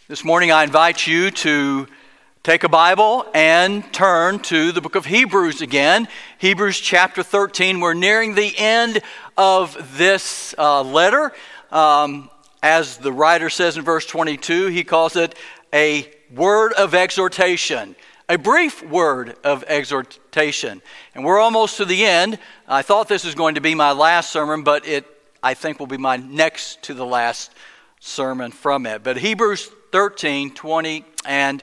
This morning I invite you to take a Bible and turn to the book of Hebrews again. Hebrews chapter 13. We're nearing the end of this letter. As the writer says in verse 22, he calls it a word of exhortation. A brief word of exhortation. And we're almost to the end. I thought this was going to be my last sermon, but I think will be my next to the last sermon from it. But Hebrews 13, 20, and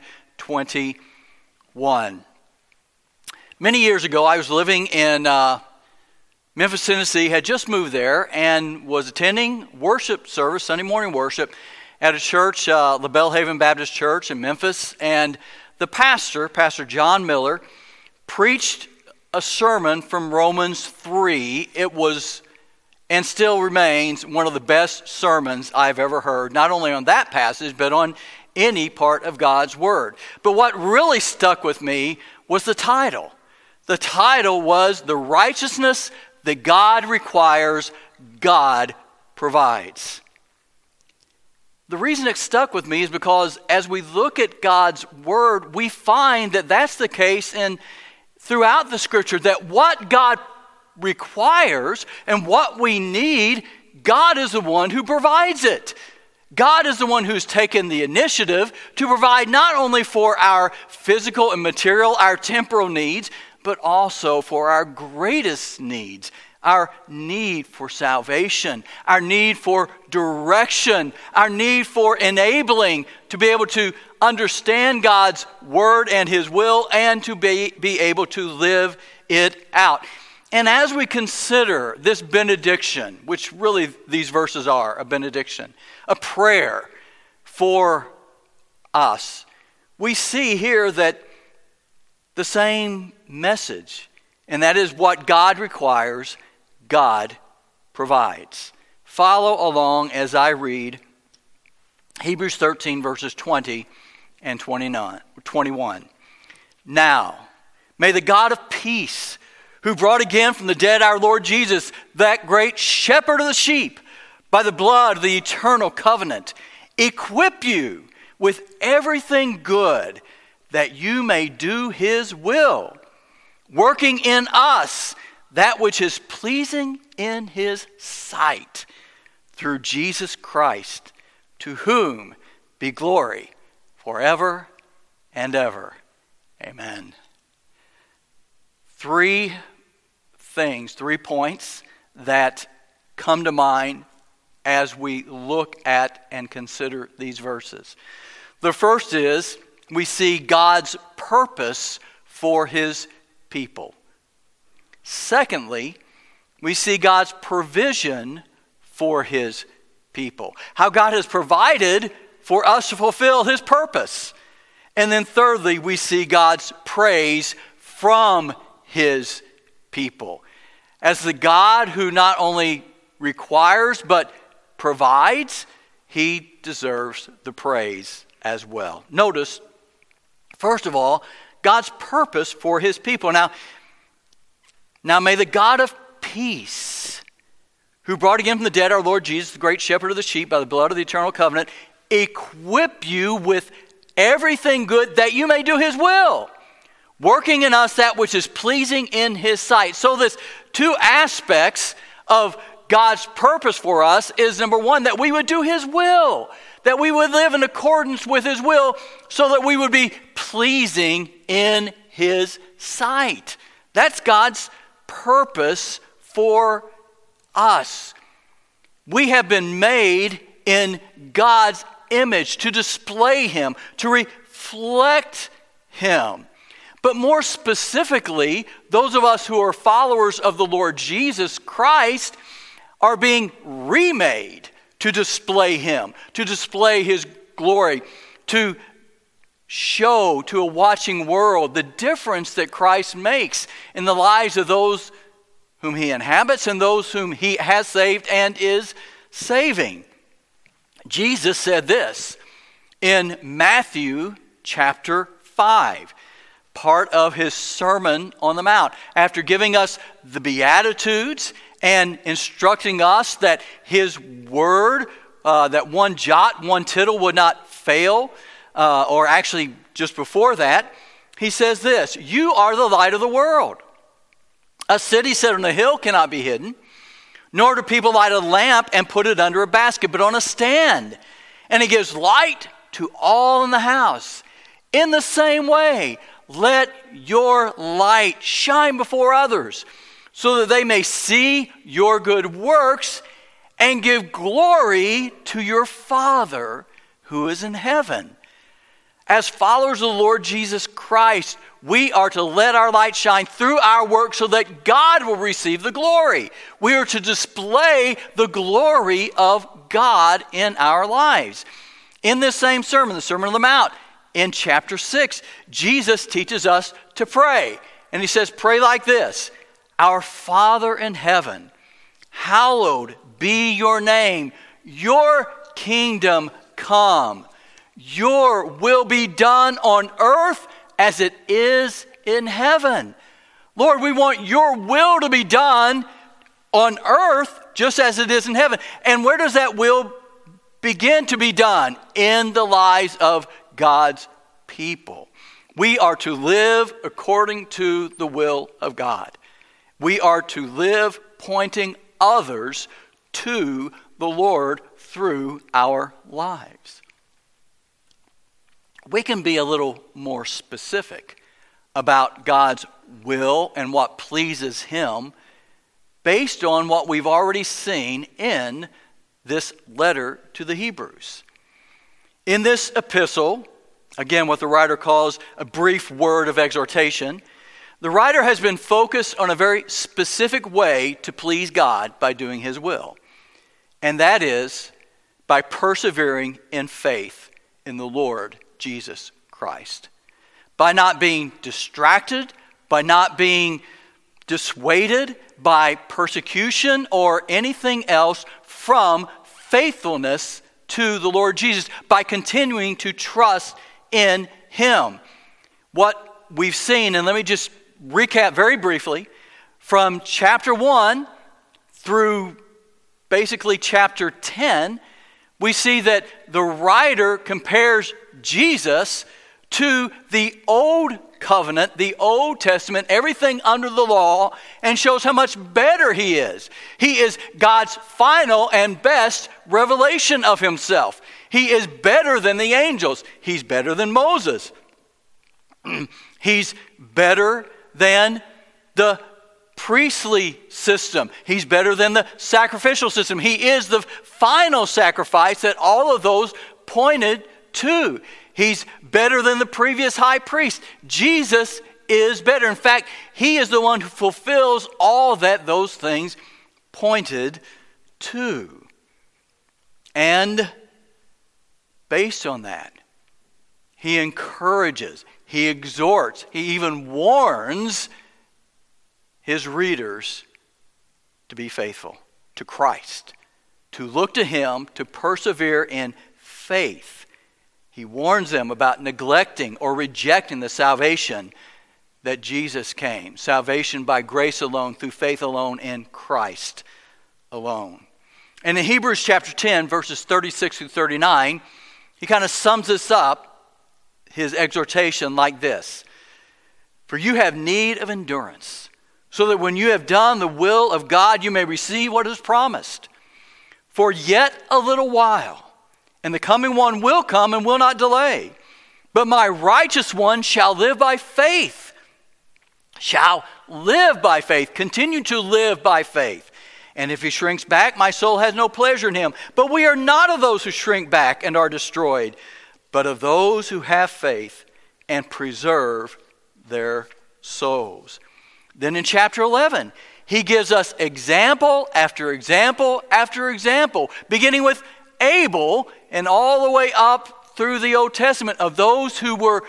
21. Many years ago, I was living in Memphis, Tennessee, had just moved there, and was attending worship service, Sunday morning worship, at a church, La Belle Haven Baptist Church in Memphis. And the pastor, Pastor John Miller, preached a sermon from Romans 3. It was, and still remains, one of the best sermons I've ever heard, not only on that passage, but on any part of God's Word. But what really stuck with me was the title. The title was, "The Righteousness That God Requires, God Provides." The reason it stuck with me is because as we look at God's Word, we find that that's the case throughout the Scripture, that what God requires and what we need, God is the one who provides it. God is the one who's taken the initiative to provide not only for our physical and material, our temporal needs, but also for our greatest needs. Our need for salvation, our need for direction, our need for enabling to be able to understand God's Word and His will, and to be able to live it out. And as we consider this benediction, which really these verses are, a benediction, a prayer for us, we see here that the same message, and that is what God requires, God provides. Follow along as I read Hebrews 13 verses 20 and 21. Now, may the God of peace, who brought again from the dead our Lord Jesus, that great shepherd of the sheep, by the blood of the eternal covenant, equip you with everything good, that you may do His will, working in us that which is pleasing in His sight, through Jesus Christ, to whom be glory forever and ever. Amen. 3 points that come to mind as we look at and consider these verses. The first is, we see God's purpose for His people. Secondly, we see God's provision for His people. How God has provided for us to fulfill His purpose. And then thirdly, we see God's praise from His people. As the God who not only requires but provides, He deserves the praise as well. Notice, first of all, God's purpose for His people. Now may the God of peace, who brought again from the dead our Lord Jesus, the great shepherd of the sheep, by the blood of the eternal covenant, equip you with everything good, that you may do His will, working in us that which is pleasing in His sight. So this 2 aspects of God's purpose for us is, number one, that we would do His will, that we would live in accordance with His will, so that we would be pleasing in His sight. That's God's purpose for us. We have been made in God's image to display Him, to reflect Him. But more specifically, those of us who are followers of the Lord Jesus Christ are being remade to display Him, to display His glory, to show to a watching world the difference that Christ makes in the lives of those whom He inhabits and those whom He has saved and is saving. Jesus said this in Matthew chapter 5, part of His Sermon on the Mount. After giving us the Beatitudes and instructing us that His Word that one jot, one tittle would not fail, or actually just before that, he says this, you are the light of the world. A city set on a hill cannot be hidden, nor do people light a lamp and put it under a basket, but on a stand. And it gives light to all in the house. In the same way, let your light shine before others, so that they may see your good works and give glory to your Father who is in heaven. As followers of the Lord Jesus Christ, we are to let our light shine through our work so that God will receive the glory. We are to display the glory of God in our lives. In this same sermon, the Sermon on the Mount, in chapter 6, Jesus teaches us to pray. And he says, pray like this, Our Father in heaven, hallowed be your name. Your kingdom come. Your will be done on earth as it is in heaven. Lord, we want your will to be done on earth just as it is in heaven. And where does that will begin to be done? In the lives of God's people. We are to live according to the will of God. We are to live pointing others to the Lord through our lives. We can be a little more specific about God's will and what pleases Him based on what we've already seen in this letter to the Hebrews. In this epistle, again what the writer calls a brief word of exhortation, the writer has been focused on a very specific way to please God by doing His will. And that is by persevering in faith in the Lord Jesus Christ. By not being distracted, by not being dissuaded by persecution or anything else from faithfulness to the Lord Jesus, by continuing to trust in Him. What we've seen, and let me just recap very briefly, from chapter 1 through basically chapter 10, we see that the writer compares Jesus to the Old Covenant, the Old Testament, everything under the law, and shows how much better He is. He is God's final and best revelation of Himself. He is better than the angels. He's better than Moses. He's better than the priestly system. He's better than the sacrificial system. He is the final sacrifice that all of those pointed to. He's better than the previous high priest. Jesus is better. In fact, He is the one who fulfills all that those things pointed to. And based on that, He encourages, He exhorts, He even warns His readers to be faithful to Christ, to look to Him, to persevere in faith. He warns them about neglecting or rejecting the salvation that Jesus came. Salvation by grace alone, through faith alone, in Christ alone. And in Hebrews chapter 10, verses 36 through 39, he kind of sums this up, his exhortation, like this. For you have need of endurance, so that when you have done the will of God, you may receive what is promised. For yet a little while, and the coming one will come and will not delay. But my righteous one shall live by faith. Shall live by faith. Continue to live by faith. And if he shrinks back, my soul has no pleasure in him. But we are not of those who shrink back and are destroyed, but of those who have faith and preserve their souls. Then in chapter 11, he gives us example after example after example, beginning with Abel and all the way up through the Old Testament of those who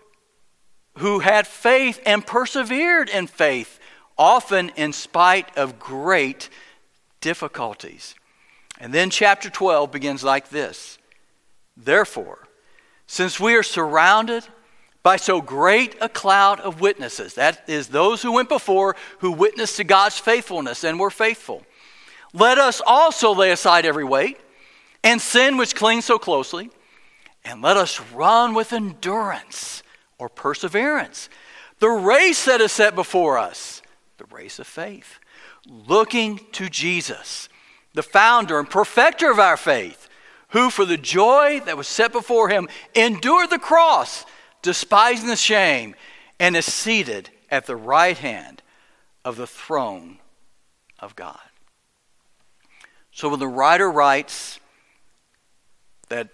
had faith and persevered in faith, often in spite of great difficulties. And then chapter 12 begins like this. Therefore, since we are surrounded by so great a cloud of witnesses, that is those who went before, who witnessed to God's faithfulness and were faithful, let us also lay aside every weight and sin which clings so closely, and let us run with endurance or perseverance the race that is set before us, the race of faith, looking to Jesus, the founder and perfecter of our faith, who for the joy that was set before him endured the cross, despising the shame, and is seated at the right hand of the throne of God. So when the writer writes that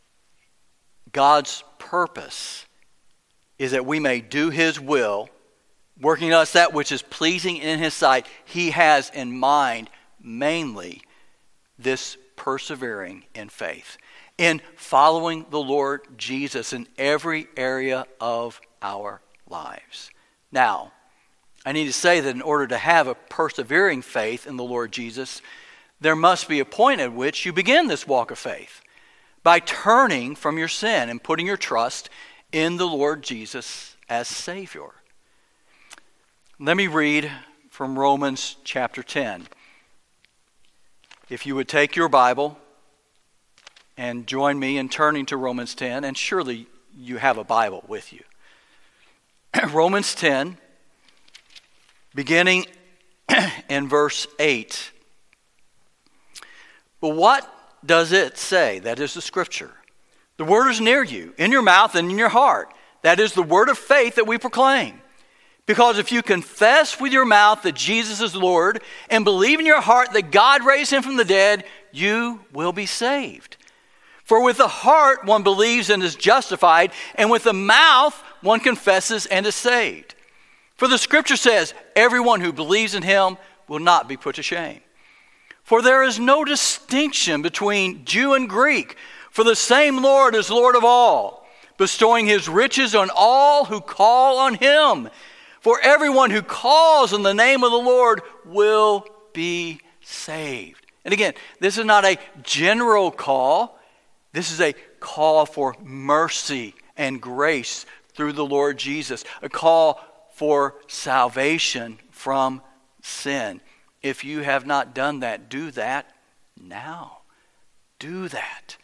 God's purpose is that we may do his will, working in us that which is pleasing in his sight, he has in mind mainly this persevering in faith, in following the Lord Jesus in every area of our lives. Now, I need to say that in order to have a persevering faith in the Lord Jesus, there must be a point at which you begin this walk of faith by turning from your sin and putting your trust in the Lord Jesus as Savior. Let me read from Romans chapter 10. If you would take your Bible and join me in turning to Romans 10, and surely you have a Bible with you. Romans 10, beginning in verse 8. But what does it say? That is the Scripture. The word is near you, in your mouth and in your heart. That is the word of faith that we proclaim. Because if you confess with your mouth that Jesus is Lord and believe in your heart that God raised him from the dead, you will be saved. For with the heart one believes and is justified, and with the mouth one confesses and is saved. For the Scripture says, everyone who believes in him will not be put to shame. For there is no distinction between Jew and Greek, for the same Lord is Lord of all, bestowing his riches on all who call on him. For everyone who calls on the name of the Lord will be saved. And again, this is not a general call. This is a call for mercy and grace through the Lord Jesus. A call for salvation from sin. If you have not done that, do that now. Do that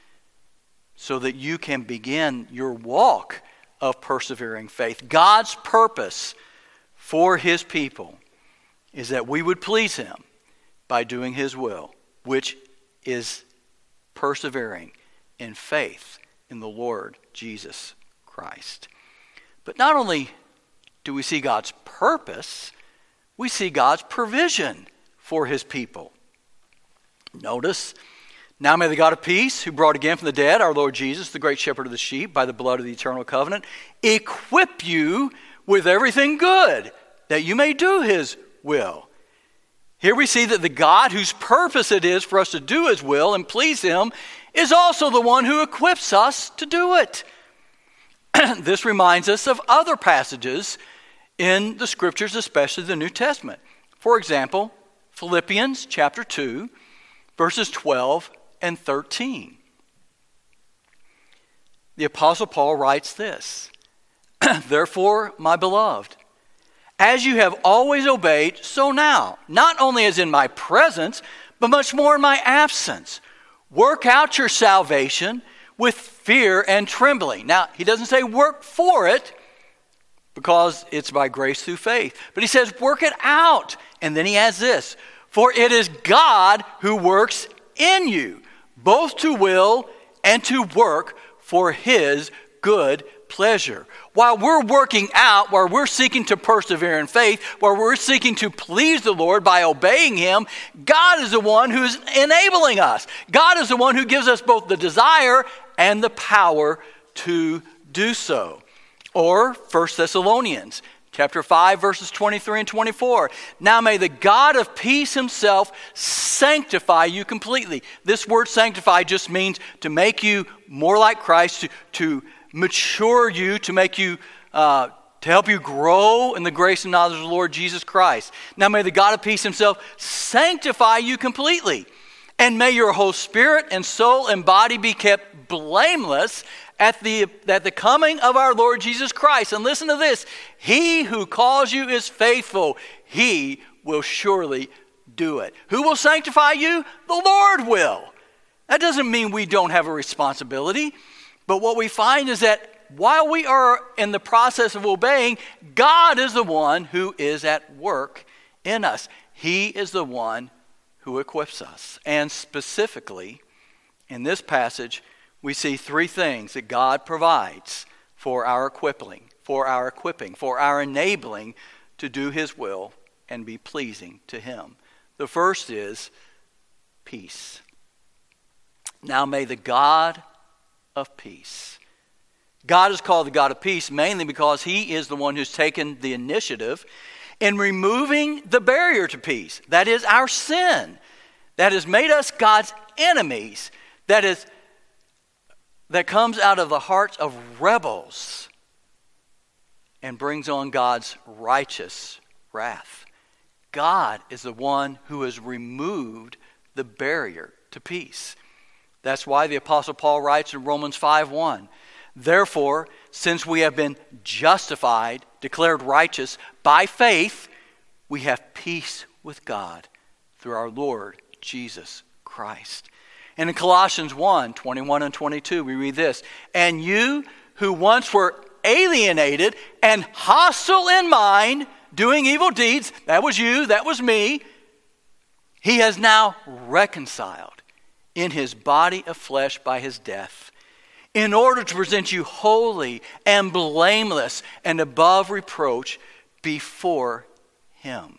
so that you can begin your walk of persevering faith. God's purpose for his people is that we would please him by doing his will, which is persevering in faith in the Lord Jesus Christ. But not only do we see God's purpose, we see God's provision for his people. Notice, now may the God of peace, who brought again from the dead our Lord Jesus, the great shepherd of the sheep, by the blood of the eternal covenant, equip you with everything good, that you may do his will. Here we see that the God whose purpose it is for us to do his will and please him is also the one who equips us to do it. This reminds us of other passages in the Scriptures, especially the New Testament. For example, Philippians chapter 2, verses 12 and 13. The Apostle Paul writes this, Therefore, my beloved, as you have always obeyed, so now, not only as in my presence, but much more in my absence, work out your salvation with fear and trembling. Now, he doesn't say work for it, because it's by grace through faith. But he says work it out. And then he adds this, for it is God who works in you, both to will and to work for his good pleasure. While we're working out, while we're seeking to persevere in faith, while we're seeking to please the Lord by obeying him, God is the one who's enabling us. God is the one who gives us both the desire and the power to do so. Or 1 Thessalonians chapter 5, verses 23 and 24. Now may the God of peace himself sanctify you completely. This word sanctify just means to make you more like Christ, to mature you, to make you, to help you grow in the grace and knowledge of the Lord Jesus Christ. Now may the God of peace himself sanctify you completely. And may your whole spirit and soul and body be kept blameless at the coming of our Lord Jesus Christ. And listen to this. He who calls you is faithful. He will surely do it. Who will sanctify you? The Lord will. That doesn't mean we don't have a responsibility, but what we find is that while we are in the process of obeying, God is the one who is at work in us. He is the one who equips us. And specifically, in this passage, we see three things that God provides for our equipping, for our enabling to do His will and be pleasing to Him. The first is peace. Now may the God of peace. God is called the God of peace mainly because He is the one who's taken the initiative in removing the barrier to peace. That is our sin. That has made us God's enemies. That comes out of the hearts of rebels and brings on God's righteous wrath. God is the one who has removed the barrier to peace. That's why the Apostle Paul writes in Romans 5:1, therefore, since we have been justified, declared righteous by faith, we have peace with God through our Lord Jesus Christ. And in Colossians 1:21 and 22, we read this, and you who once were alienated and hostile in mind, doing evil deeds, that was you, that was me, He has now reconciled in His body of flesh by His death, in order to present you holy and blameless and above reproach before Him.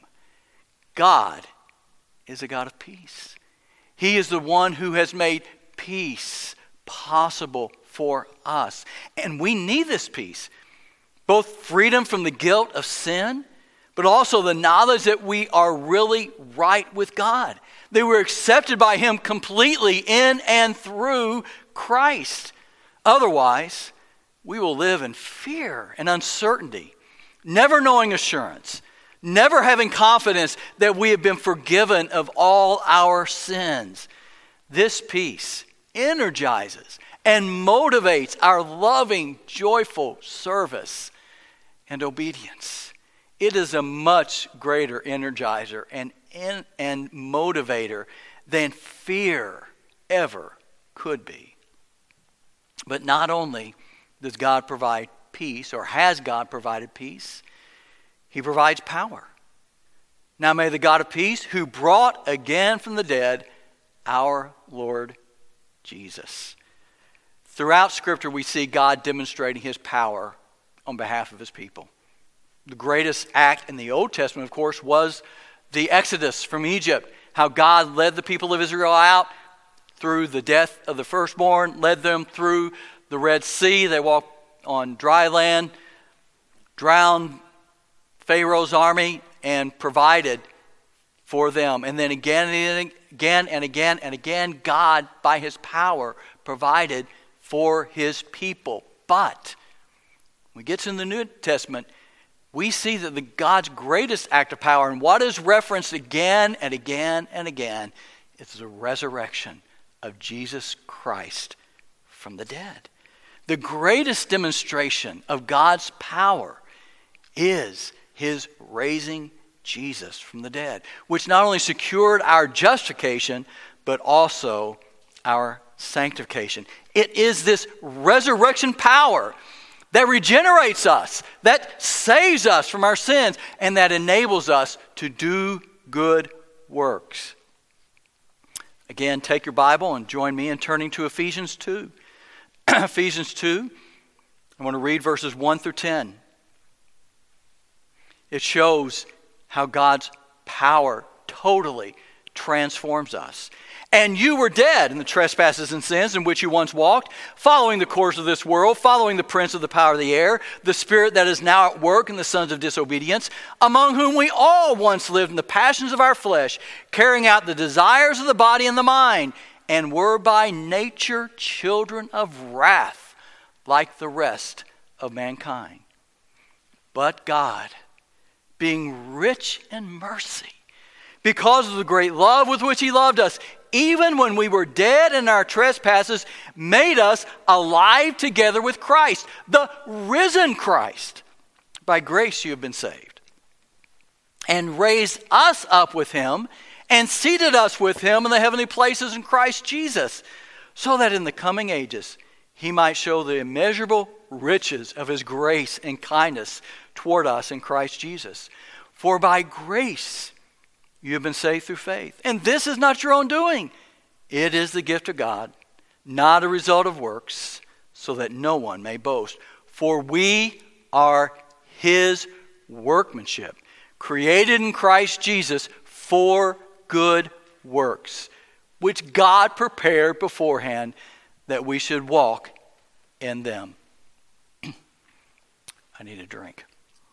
God is a God of peace. He is the one who has made peace possible for us. And we need this peace. Both freedom from the guilt of sin, but also the knowledge that we are really right with God. That we're accepted by Him completely in and through Christ. Otherwise, we will live in fear and uncertainty, never knowing assurance, never having confidence that we have been forgiven of all our sins. This peace energizes and motivates our loving, joyful service and obedience. It is a much greater energizer and motivator than fear ever could be. But not only does God provide peace, or has God provided peace, He provides power. Now may the God of peace, who brought again from the dead our Lord Jesus. Throughout Scripture we see God demonstrating His power on behalf of His people. The greatest act in the Old Testament, of course, was the Exodus from Egypt. How God led the people of Israel out through the death of the firstborn, led them through the Red Sea. They walked on dry land, drowned Pharaoh's army, and provided for them. And then again and again and again and again, God, by His power, provided for His people. But when we get to the New Testament, we see that God's greatest act of power, and what is referenced again and again and again, is the resurrection of Jesus Christ from the dead. The greatest demonstration of God's power is His raising Jesus from the dead, which not only secured our justification, but also our sanctification. It is this resurrection power that regenerates us, that saves us from our sins, and that enables us to do good works. Again, take your Bible and join me in turning to Ephesians 2. Ephesians 2, I want to read verses 1 through 10. It shows how God's power totally transforms us. And you were dead in the trespasses and sins in which you once walked, following the course of this world, following the prince of the power of the air, the spirit that is now at work in the sons of disobedience, among whom we all once lived in the passions of our flesh, carrying out the desires of the body and the mind, and were by nature children of wrath, like the rest of mankind. But God, being rich in mercy, because of the great love with which He loved us, even when we were dead in our trespasses, made us alive together with Christ, the risen Christ. By grace you have been saved. And raised us up with Him, and seated us with him in the heavenly places in Christ Jesus, so that in the coming ages he might show the immeasurable riches of his grace and kindness toward us in Christ Jesus. For by grace you have been saved through faith. And this is not your own doing. It is the gift of God, not a result of works, so that no one may boast. For we are his workmanship, created in Christ Jesus for good works, which God prepared beforehand that we should walk in them. I need a drink.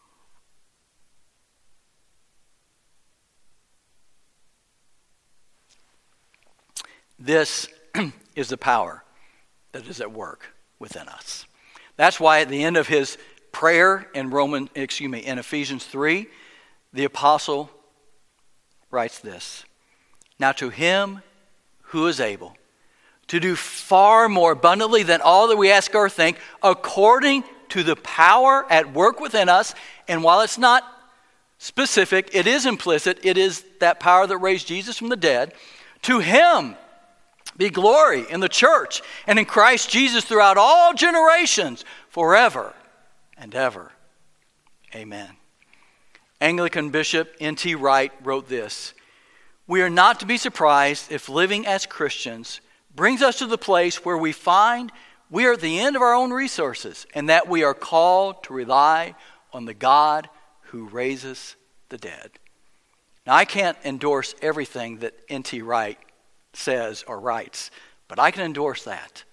This is the power that is at work within us. That's why at the end of his prayer in in Ephesians 3, the apostle writes this: "Now to him who is able to do far more abundantly than all that we ask or think, according to the power at work within us." And while it's not specific, it is implicit. It is that power that raised Jesus from the dead. To him be glory in the church and in Christ Jesus throughout all generations, forever and ever. Amen. Anglican Bishop N.T. Wright wrote this: "We are not to be surprised if living as Christians brings us to the place where we find we are at the end of our own resources and that we are called to rely on the God who raises the dead." Now, I can't endorse everything that N.T. Wright says or writes, but I can endorse that.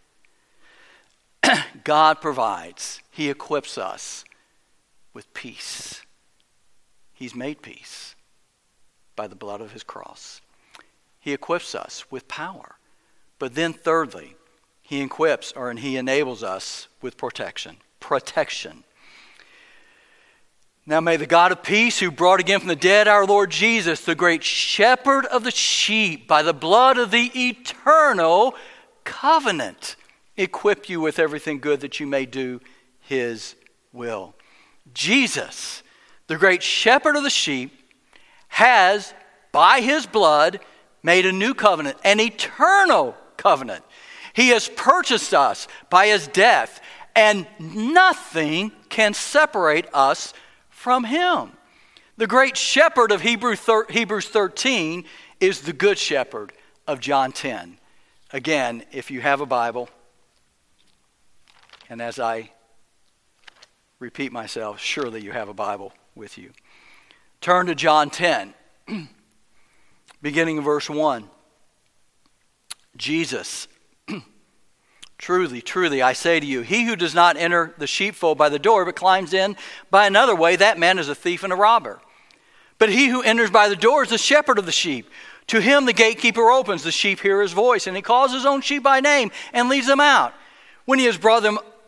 God provides. He equips us with peace. He's made peace by the blood of his cross. He equips us with power. But then thirdly, he enables us with protection. Protection. Now may the God of peace, who brought again from the dead our Lord Jesus, the great shepherd of the sheep, by the blood of the eternal covenant, equip you with everything good that you may do his will. Jesus, the great shepherd of the sheep, has, by his blood, made a new covenant, an eternal covenant. He has purchased us by his death, and nothing can separate us from him. The great shepherd of Hebrews 13 is the good shepherd of John 10. Again, if you have a Bible, and as I repeat myself, surely you have a Bible with you. Turn to John 10, beginning in verse 1. Jesus: "Truly, truly, I say to you, he who does not enter the sheepfold by the door, but climbs in by another way, that man is a thief and a robber. But he who enters by the door is the shepherd of the sheep. To him the gatekeeper opens, the sheep hear his voice, and he calls his own sheep by name and leads them out. When he has brought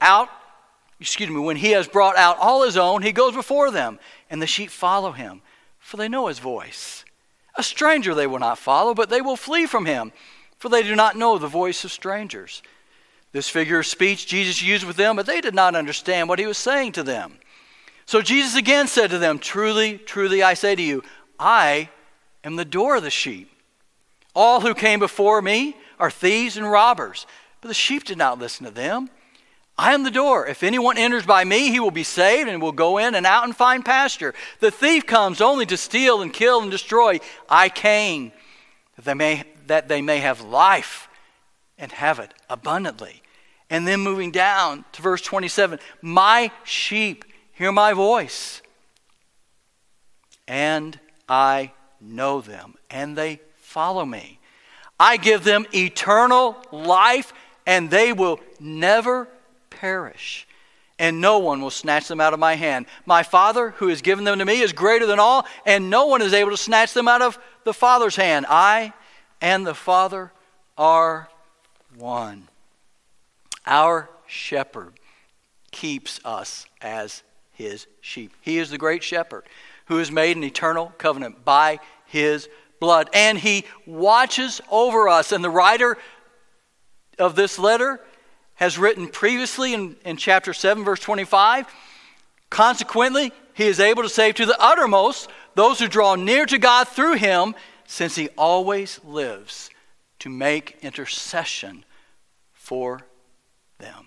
out all his own, he goes before them, and the sheep follow him, for they know his voice. A stranger they will not follow, but they will flee from him, for they do not know the voice of strangers." This figure of speech Jesus used with them, but they did not understand what he was saying to them. So Jesus again said to them, "Truly, truly, I say to you, I am the door of the sheep. All who came before me are thieves and robbers, but the sheep did not listen to them. I am the door. If anyone enters by me, he will be saved and will go in and out and find pasture. The thief comes only to steal and kill and destroy. I came that they may have life and have it abundantly." And then moving down to verse 27, "My sheep hear my voice, and I know them, and they follow me. I give them eternal life, and they will never perish, and no one will snatch them out of my hand. My Father, who has given them to me, is greater than all, and no one is able to snatch them out of the Father's hand. I and the Father are one." Our shepherd keeps us as his sheep. He is the great shepherd who has made an eternal covenant by his blood. And he watches over us. And the writer of this letter has written previously in chapter 7, verse 25, "Consequently, he is able to save to the uttermost those who draw near to God through him, since he always lives to make intercession for them.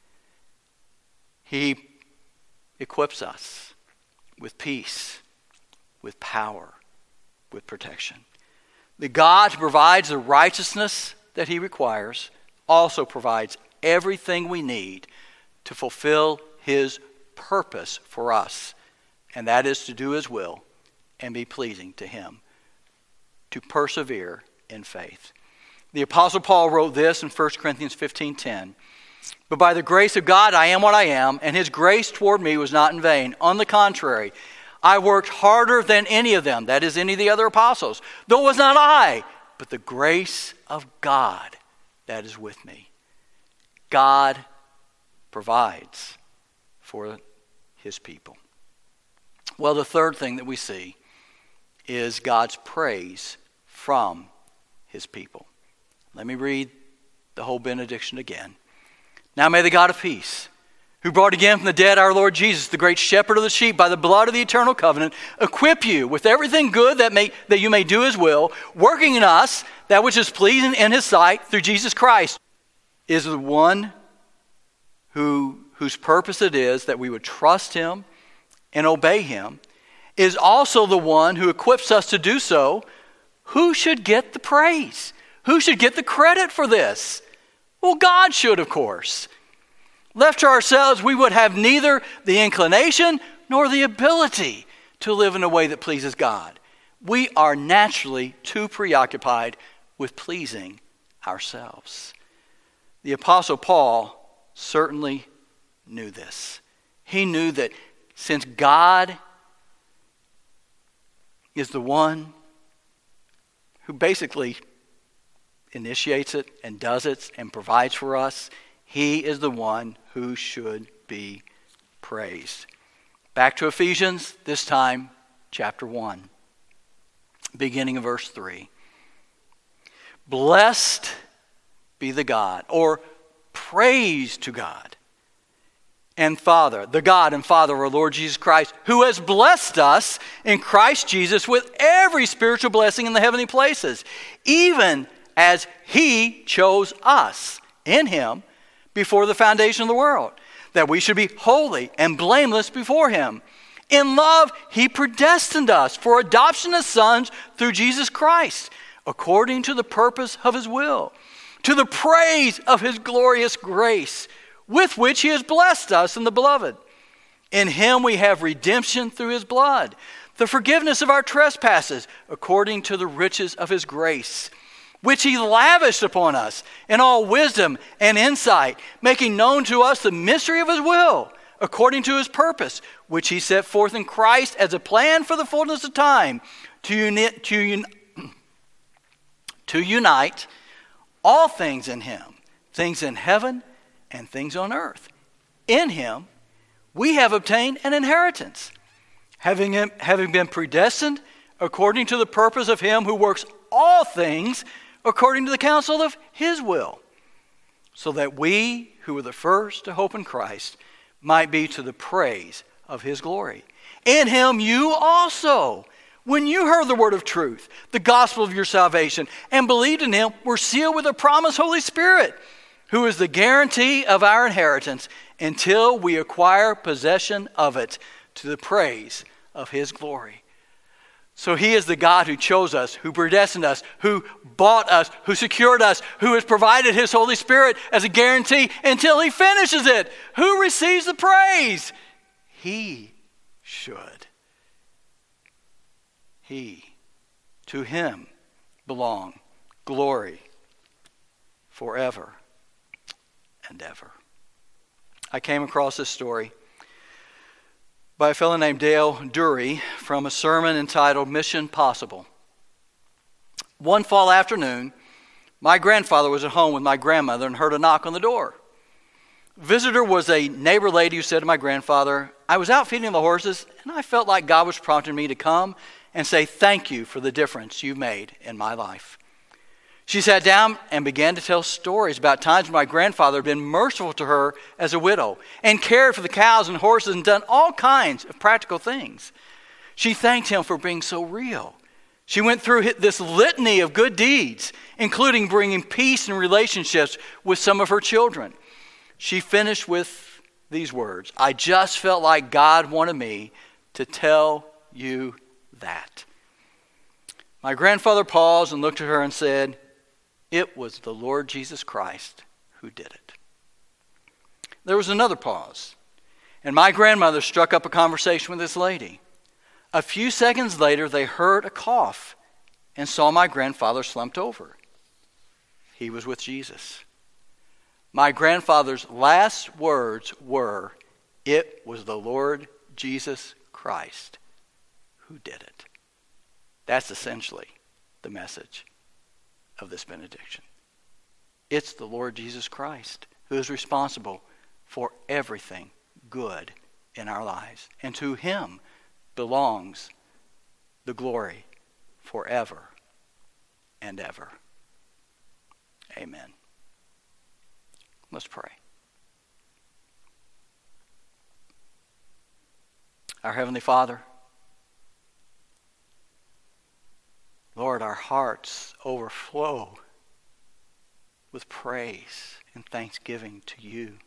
He equips us with peace, with power, with protection. The God who provides the righteousness that he requires also provides everything we need to fulfill his purpose for us, and that is to do his will and be pleasing to him, to persevere in faith. The Apostle Paul wrote this in 1 Corinthians 15:10. But by the grace of God I am what I am, and his grace toward me was not in vain. On the contrary, I worked harder than any of them, that is, any of the other apostles. Though it was not I, but the grace of God that is with me. God provides for his people. Well, the third thing that we see is God's praise from his people. Let me read the whole benediction again. Now may the God of peace, who brought again from the dead our Lord Jesus, the great shepherd of the sheep, by the blood of the eternal covenant, equip you with everything good that you may do his will, working in us that which is pleasing in his sight through Jesus Christ, is the one whose purpose it is that we would trust him and obey him, is also the one who equips us to do so. Who should get the praise? Who should get the credit for this? Well, God should, of course. Left to ourselves, we would have neither the inclination nor the ability to live in a way that pleases God. We are naturally too preoccupied with pleasing ourselves. The Apostle Paul certainly knew this. He knew that since God is the one who basically initiates it and does it and provides for us, he is the one who should be praised. Back to Ephesians, this time chapter 1, beginning of verse 3. Blessed be the God, or praise to God and Father, the God and Father of our Lord Jesus Christ, who has blessed us in Christ Jesus with every spiritual blessing in the heavenly places, even as he chose us in him before the foundation of the world, that we should be holy and blameless before him. In love, he predestined us for adoption as sons through Jesus Christ, according to the purpose of his will, to the praise of his glorious grace, with which he has blessed us in the beloved. In him we have redemption through his blood, the forgiveness of our trespasses, according to the riches of his grace, which he lavished upon us in all wisdom and insight, making known to us the mystery of his will, according to his purpose, which he set forth in Christ as a plan for the fullness of time, to unite all things in him, things in heaven and things on earth. In him we have obtained an inheritance, having been predestined according to the purpose of him who works all things according to the counsel of his will, so that we who were the first to hope in Christ might be to the praise of his glory. In him you also, when you heard the word of truth, the gospel of your salvation, and believed in him, were sealed with the promised Holy Spirit, who is the guarantee of our inheritance until we acquire possession of it, to the praise of his glory. So he is the God who chose us, who predestined us, who bought us, who secured us, who has provided his Holy Spirit as a guarantee until he finishes it. Who receives the praise? He should. To him belong glory forever and ever. I came across this story by a fellow named Dale Dury from a sermon entitled Mission Possible. One fall afternoon, my grandfather was at home with my grandmother and heard a knock on the door. The visitor was a neighbor lady who said to my grandfather, "I was out feeding the horses and I felt like God was prompting me to come and say thank you for the difference you've made in my life." She sat down and began to tell stories about times when my grandfather had been merciful to her as a widow and cared for the cows and horses and done all kinds of practical things. She thanked him for being so real. She went through this litany of good deeds, including bringing peace and relationships with some of her children. She finished with these words, "I just felt like God wanted me to tell you that." My grandfather paused and looked at her and said, "It was the Lord Jesus Christ who did it." There was another pause, and my grandmother struck up a conversation with this lady. A few seconds later, they heard a cough and saw my grandfather slumped over. He was with Jesus. My grandfather's last words were, "It was the Lord Jesus Christ who did it." That's essentially the message of this benediction. It's the Lord Jesus Christ who is responsible for everything good in our lives. And to him belongs the glory forever and ever. Amen. Let's pray. Our Heavenly Father, Lord, our hearts overflow with praise and thanksgiving to you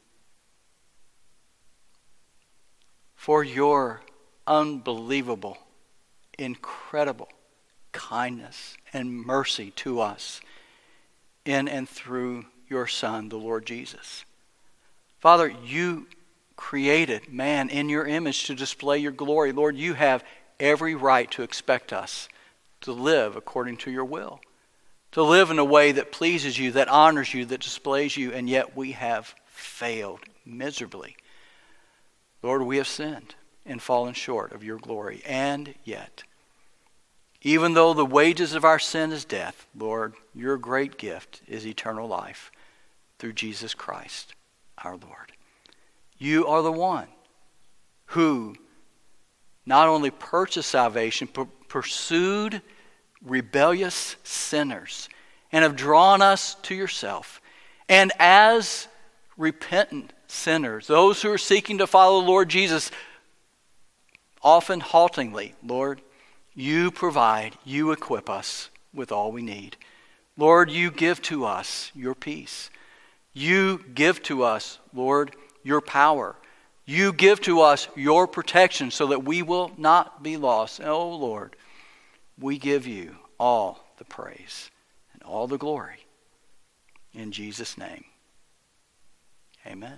for your unbelievable, incredible kindness and mercy to us in and through your Son, the Lord Jesus. Father, you created man in your image to display your glory. Lord, you have every right to expect us to live according to your will, to live in a way that pleases you, that honors you, that displays you, and yet we have failed miserably. Lord, we have sinned and fallen short of your glory, and yet, even though the wages of our sin is death, Lord, your great gift is eternal life through Jesus Christ, our Lord. You are the one who not only purchased salvation, but pursued rebellious sinners and have drawn us to yourself. And as repentant sinners, those who are seeking to follow the Lord Jesus, often haltingly, Lord, you provide, you equip us with all we need. Lord, you give to us your peace. You give to us, Lord, your power. You give to us your protection so that we will not be lost. Oh, Lord, we give you all the praise and all the glory. In Jesus' name, amen.